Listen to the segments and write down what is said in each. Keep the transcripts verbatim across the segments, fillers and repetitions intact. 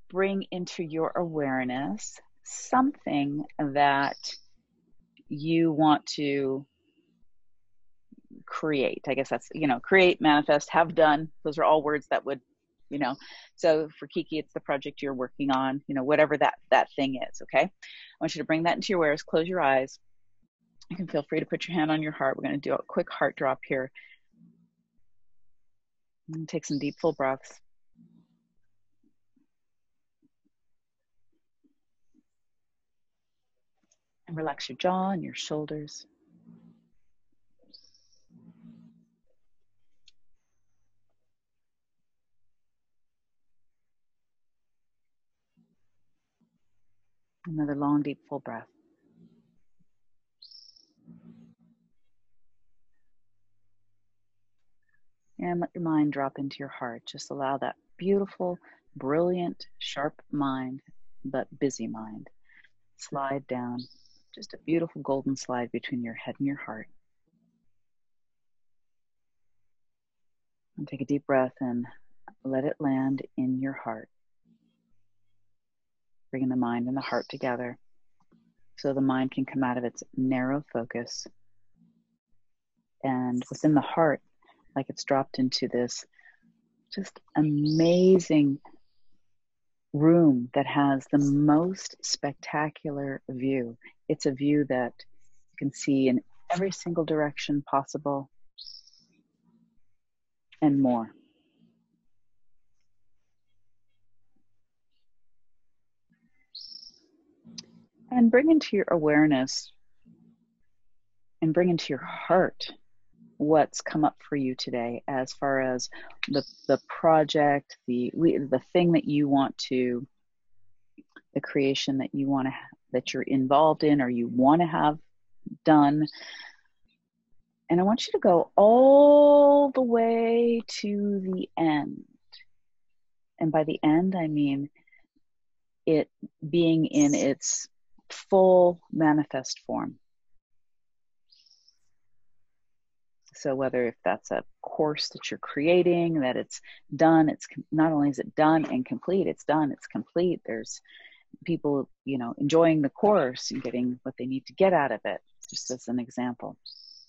bring into your awareness something that you want to create. I guess that's, you know, create, manifest, have done. Those are all words that would, you know, so for Kiki, it's the project you're working on, you know, whatever that, that thing is. Okay. I want you to bring that into your awareness. Close your eyes. You can feel free to put your hand on your heart. We're going to do a quick heart drop here. And take some deep, full breaths. And relax your jaw and your shoulders. Another long, deep, full breath. And let your mind drop into your heart. Just allow that beautiful, brilliant, sharp mind, but busy mind, slide down. Just a beautiful golden slide between your head and your heart. And take a deep breath and let it land in your heart. Bringing the mind and the heart together so the mind can come out of its narrow focus. And within the heart, like it's dropped into this just amazing room that has the most spectacular view. It's a view that you can see in every single direction possible and more. And bring into your awareness and bring into your heart what's come up for you today as far as the the project, the the thing that you want to, the creation that you want to, that you're involved in or you want to have done. And I want you to go all the way to the end. And by the end, I mean it being in its full manifest form. So whether if that's a course that you're creating, that it's done, it's not only is it done and complete, it's done, it's complete. There's people, you know, enjoying the course and getting what they need to get out of it, just as an example.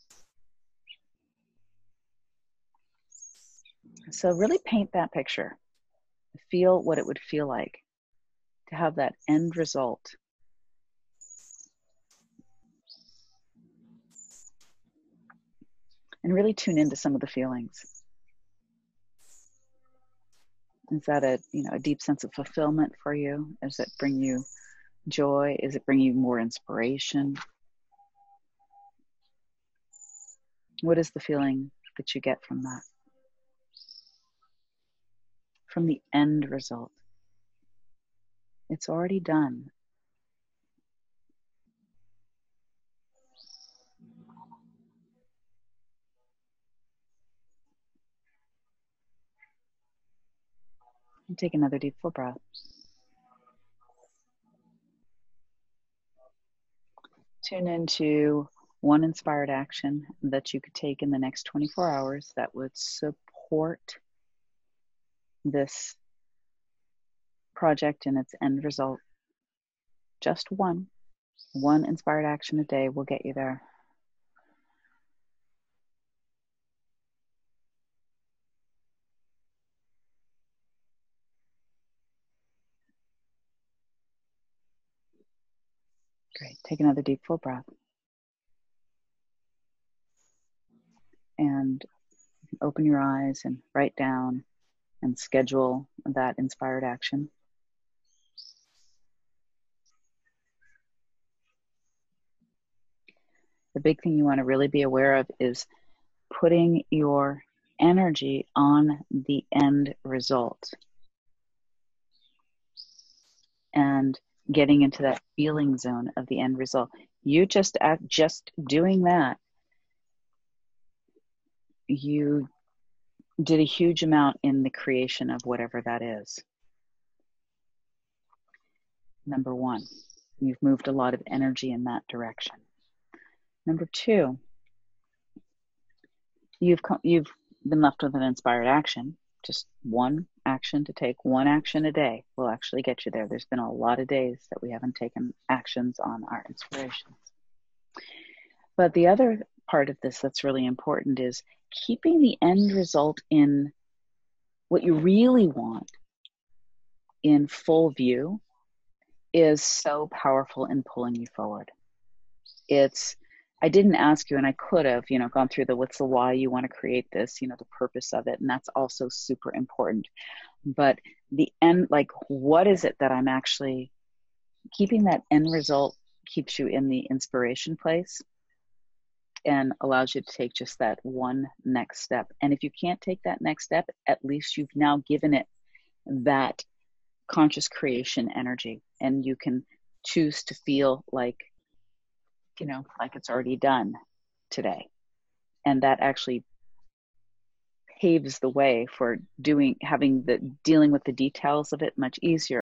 So really paint that picture. Feel what it would feel like to have that end result. And really tune into some of the feelings. Is that a, you know, a deep sense of fulfillment for you? Does it bring you joy? Is it bring you more inspiration? What is the feeling that you get from that? From the end result. It's already done. And take another deep full breath. Tune into one inspired action that you could take in the next twenty-four hours that would support this project and its end result. Just one. One inspired action a day will get you there. Great. Take another deep full breath. And open your eyes and write down and schedule that inspired action. The big thing you want to really be aware of is putting your energy on the end result and getting into that feeling zone of the end result. You just act, just doing that, you did a huge amount in the creation of whatever that is. Number one, you've moved a lot of energy in that direction. Number two, you've you've been left with an inspired action, just one action to take. One action a day will actually get you there. There's been a lot of days that we haven't taken actions on our inspirations. But the other part of this that's really important is keeping the end result in what you really want in full view is so powerful in pulling you forward. It's, I didn't ask you, and I could have, you know, gone through the what's the why you want to create this, you know, the purpose of it. And that's also super important. But the end, like, what is it that I'm actually keeping that end result keeps you in the inspiration place and allows you to take just that one next step. And if you can't take that next step, at least you've now given it that conscious creation energy, and you can choose to feel like, you know, like it's already done today. And that actually paves the way for doing, having the dealing with the details of it much easier.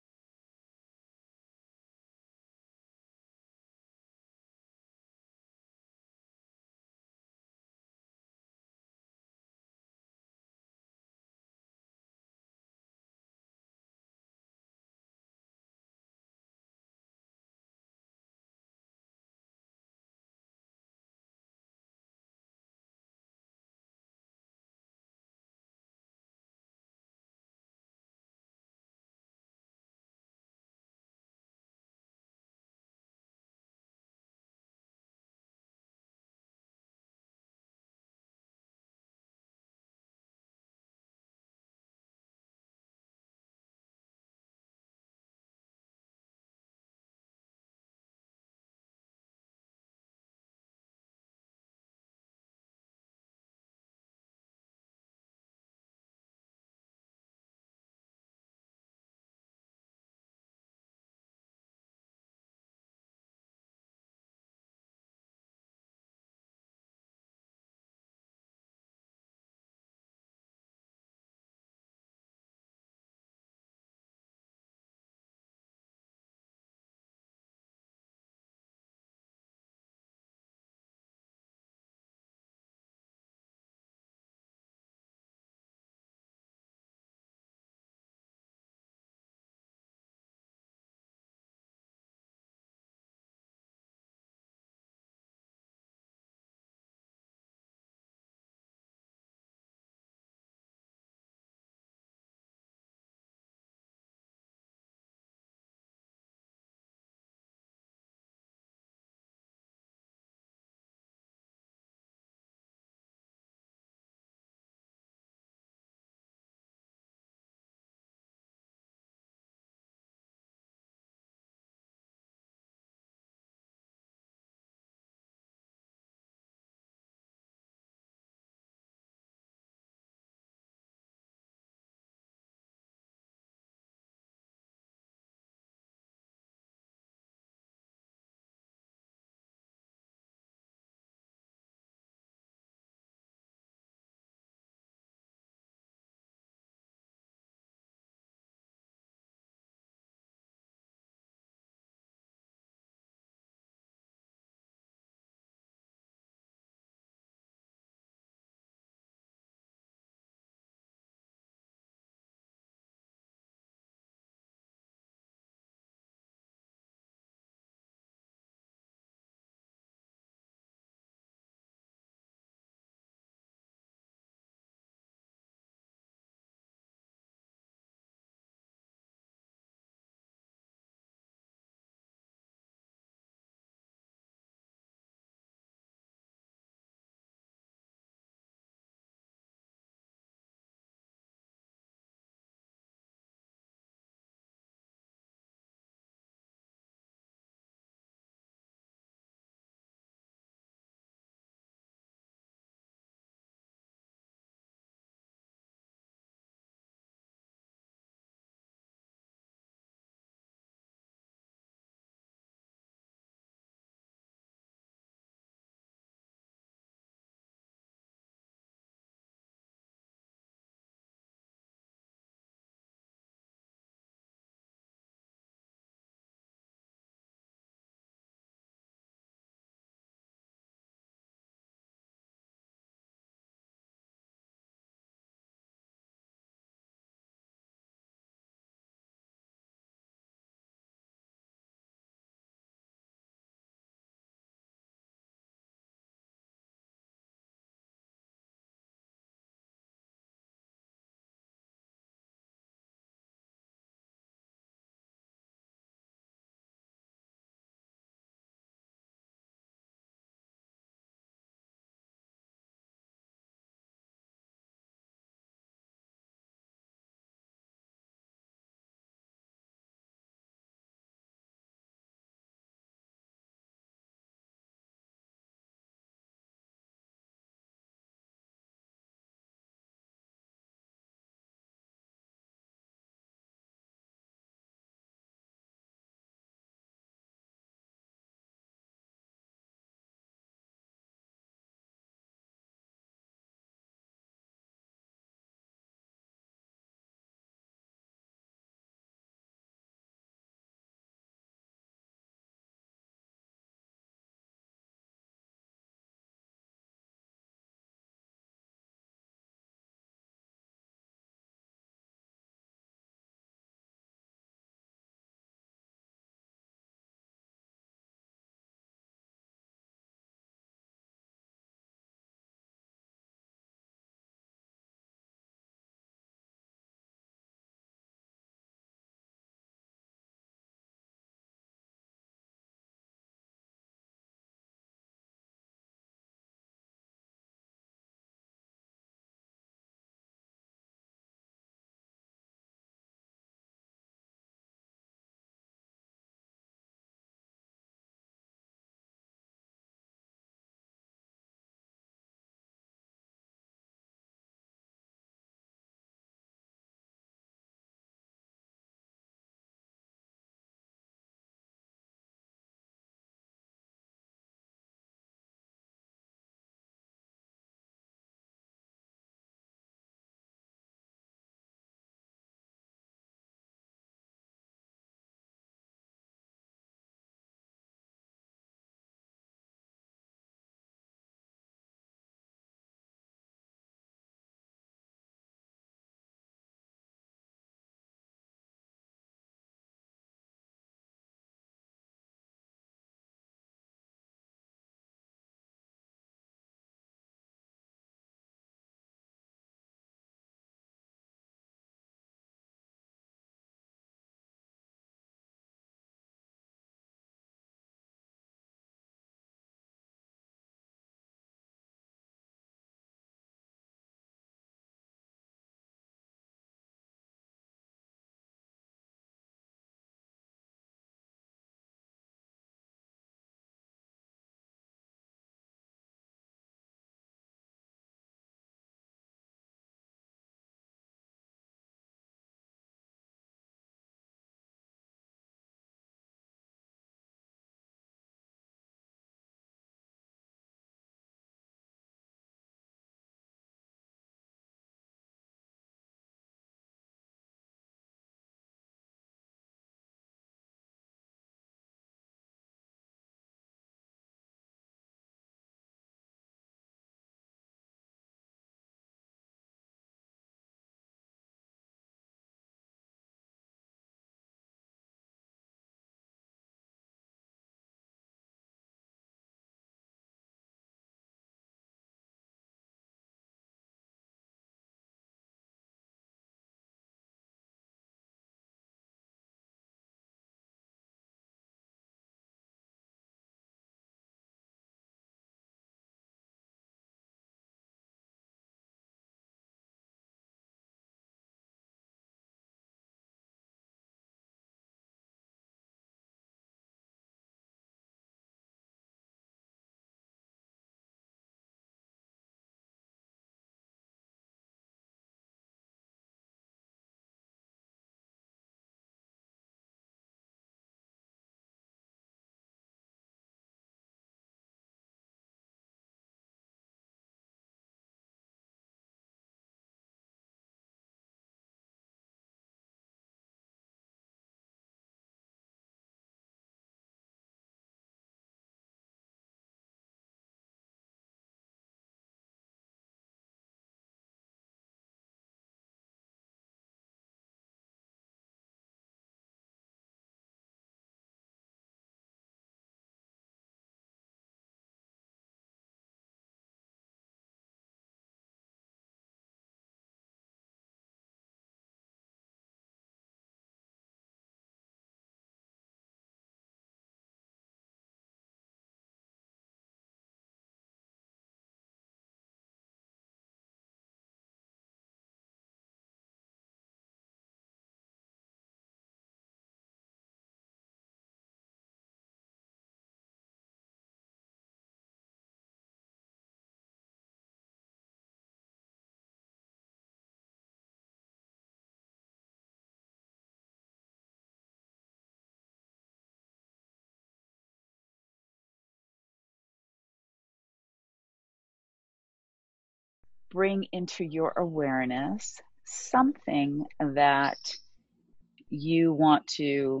bring into your awareness something that you want to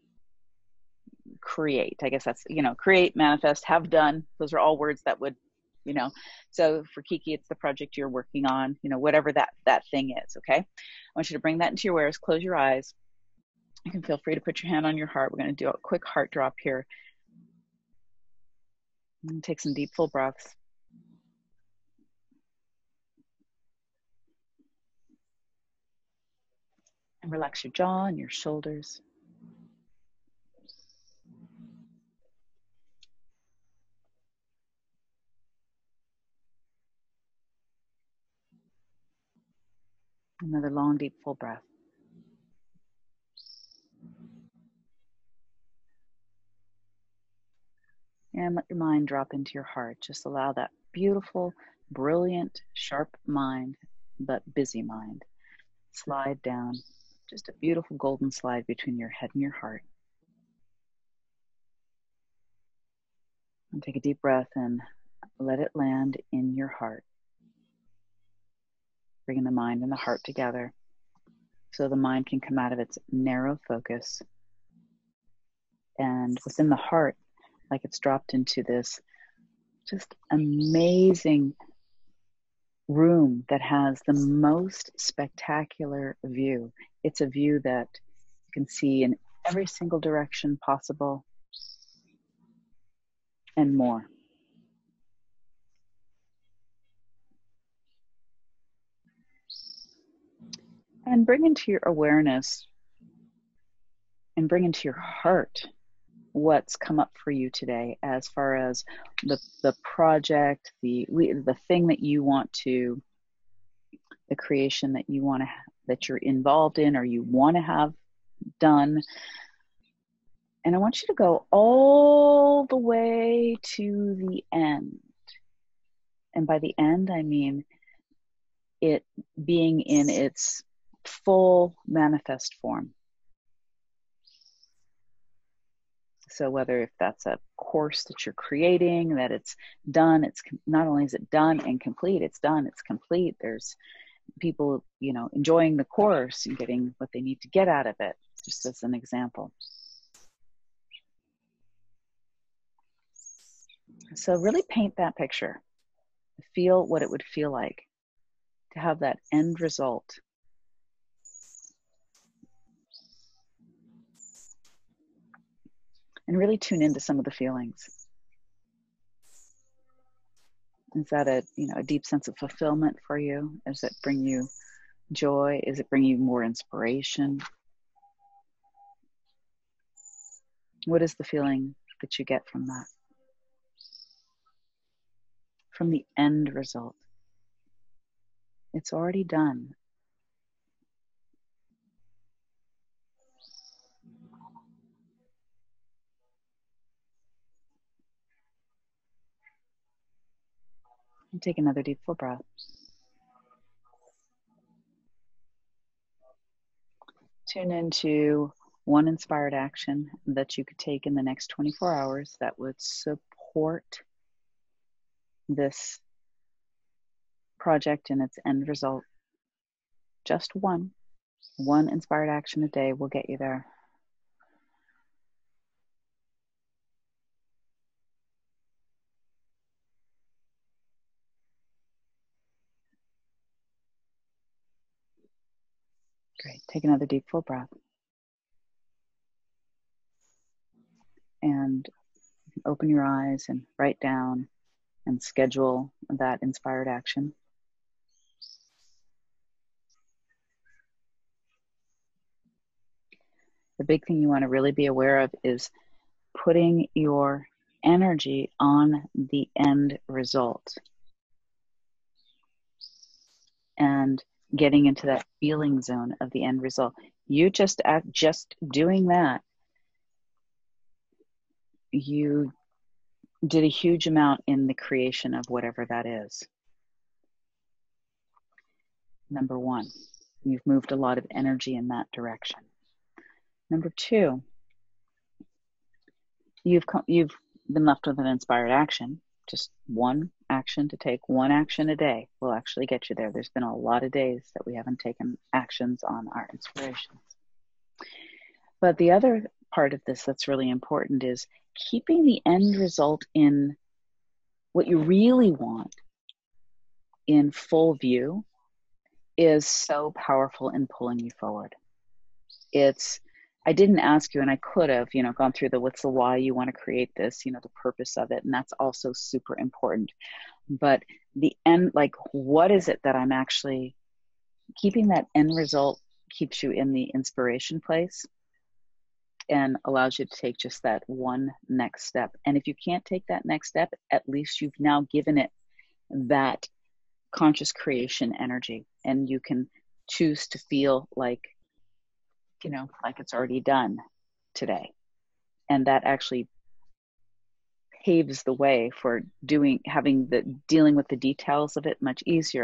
create. I guess that's, you know, create, manifest, have done. Those are all words that would, you know, so for Kiki, it's the project you're working on, you know, whatever that, that thing is. Okay. I want you to bring that into your awareness. Close your eyes. You can feel free to put your hand on your heart. We're going to do a quick heart drop here. And take some deep, full breaths. And relax your jaw and your shoulders. Another long, deep, full breath. And let your mind drop into your heart. Just allow that beautiful, brilliant, sharp mind, but busy mind, slide down. Just a beautiful golden slide between your head and your heart. And take a deep breath and let it land in your heart. Bringing the mind and the heart together so the mind can come out of its narrow focus. And within the heart, like it's dropped into this just amazing room that has the most spectacular view. It's a view that you can see in every single direction possible and more. And bring into your awareness and bring into your heart what's come up for you today as far as the the project, the the thing that you want to, the creation that you want to, that you're involved in or you want to have done. And I want you to go all the way to the end. And by the end, I mean it being in its full manifest form. So whether if that's a course that you're creating, that it's done, it's not only is it done and complete, it's done, it's complete. There's people, you know, enjoying the course and getting what they need to get out of it, just as an example. So really paint that picture. Feel what it would feel like to have that end result. And really tune into some of the feelings. Is that a, you know, a deep sense of fulfillment for you? Does it bring you joy? Is it bring you more inspiration? What is the feeling that you get from that? From the end result. It's already done. And take another deep full breath. Tune into one inspired action that you could take in the next twenty-four hours that would support this project and its end result. Just one. One inspired action a day will get you there. Great. Take another deep full breath. And open your eyes and write down and schedule that inspired action. The big thing you want to really be aware of is putting your energy on the end result and getting into that feeling zone of the end result. You just act, just doing that, you did a huge amount in the creation of whatever that is. Number one, you've moved a lot of energy in that direction. Number two, you've you've been left with an inspired action just one action to take, one action a day will actually get you there. There's been a lot of days that we haven't taken actions on our inspirations. But the other part of this that's really important is keeping the end result in what you really want in full view is so powerful in pulling you forward. It's, I didn't ask you, and I could have, you know, gone through the what's the why you want to create this, you know, the purpose of it, and that's also super important. But the end, like, what is it that I'm actually keeping that end result keeps you in the inspiration place and allows you to take just that one next step. And if you can't take that next step, at least you've now given it that conscious creation energy, and you can choose to feel like, you know, like it's already done today. And that actually paves the way for doing, having the dealing with the details of it much easier.